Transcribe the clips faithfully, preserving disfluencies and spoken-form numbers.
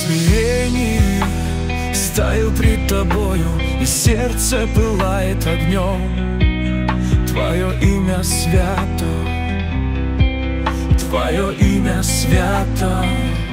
смирении стою пред тобою, и сердце пылает огнем. Твое имя свято, Твое имя свято,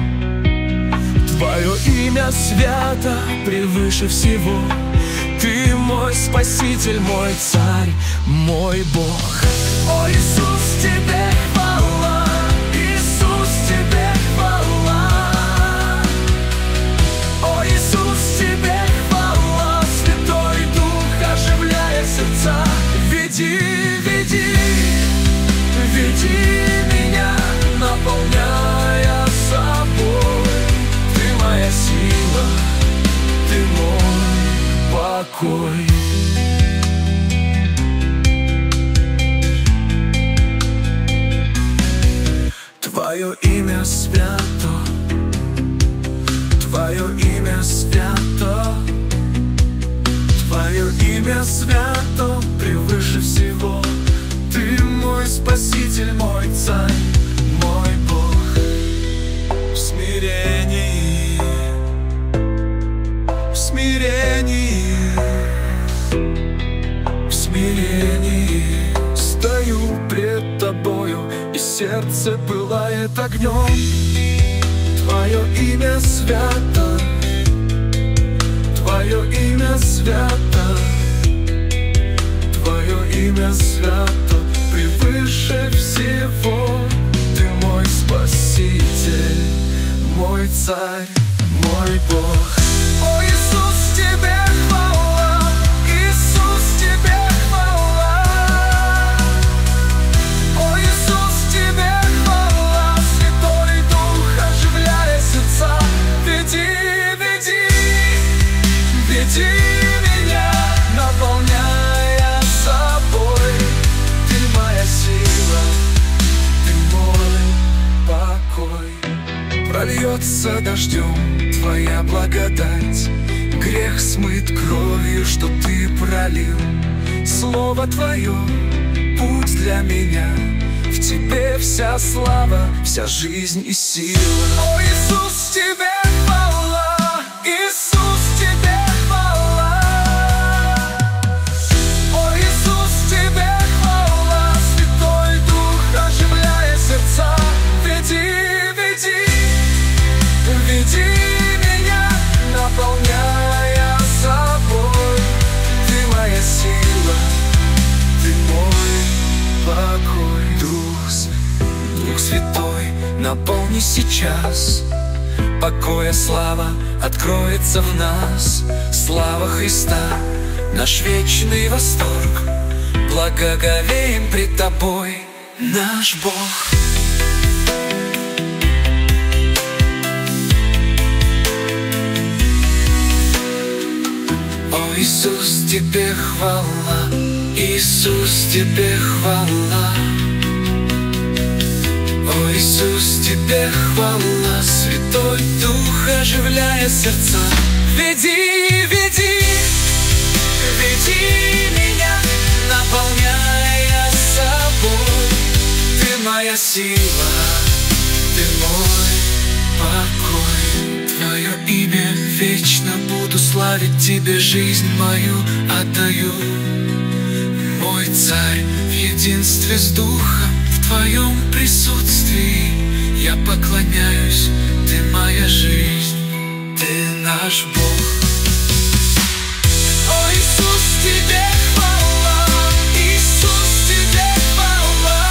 Твое имя свято превыше всего. Ты мой Спаситель, мой Царь, мой Бог. О, Иисус, Тебе хвала, Иисус, Тебе хвала. О, Иисус, Тебе хвала, Святой Дух, оживляя сердца. Веди, веди, веди меня, наполняя собой. Ты моя сила, Ты мой покой. Твое имя свято, Твое имя свято, Твое имя свято превыше всего. Ты мой Спаситель, мой Царь, мой Бог. В смирении, в смирении, в смирении стою пред Тобою, и сердце пылает огнем. Твое имя свято, Твое имя свято, Твое имя свято превыше всего. Ты мой Спаситель, мой Царь, мой Бог. О, Иисус, Тебе хвала, Иисус, Тебе хвала. О, Иисус, Тебе хвала, Святой Дух, оживляя сердца. Веди, веди, веди меня, наполняя собой. Ты моя сила, Ты мой покой. Прольется дождем Твоя благодать, грех смыт кровью, что Ты пролил. Слово Твое — путь для меня, в Тебе вся слава, вся жизнь и сила. О, Иисус, Тебе хвала, Иисус, Тебе хвала. О, Иисус, Тебе хвала, Святой Дух, оживляя сердца. Веди, веди, веди меня, наполняя собой. Ты моя сила, Ты мой покой. Дух, Дух Святой, наполни сейчас. Покоя слава откроется в нас. Слава Христа, наш вечный восторг. Благоговеем пред Тобой, наш Бог. О, Иисус, Тебе хвала, Иисус, Тебе хвала. О, Иисус, Тебе хвала, Святой Дух, оживляя сердца. Веди, веди, веди меня, наполняя собой. Ты моя сила, Ты мой покой. Твое имя вечно буду славить, Тебе жизнь мою отдаю. Мой Царь, в единстве с Духом, в Твоем присутствии я поклоняюсь. Ты моя жизнь, Ты наш Бог. О, Иисус, Тебе хвала, Иисус, Тебе хвала.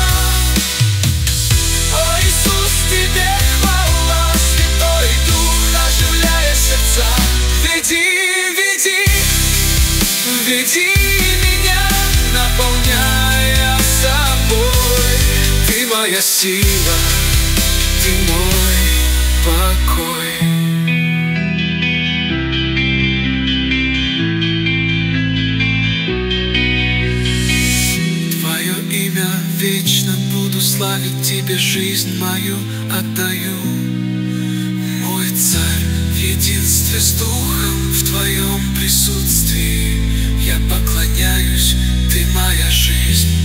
О, Иисус, Тебе хвала, Святой Дух, оживляя сердца. Веди, веди, веди меня, наполняя собой. Ты моя сила, Ты мой покой. Твое имя вечно буду славить, Тебе жизнь мою отдаю. Мой Царь, в единстве с Духом, в Твоем присутствии я поклоняюсь. Ты моя жизнь.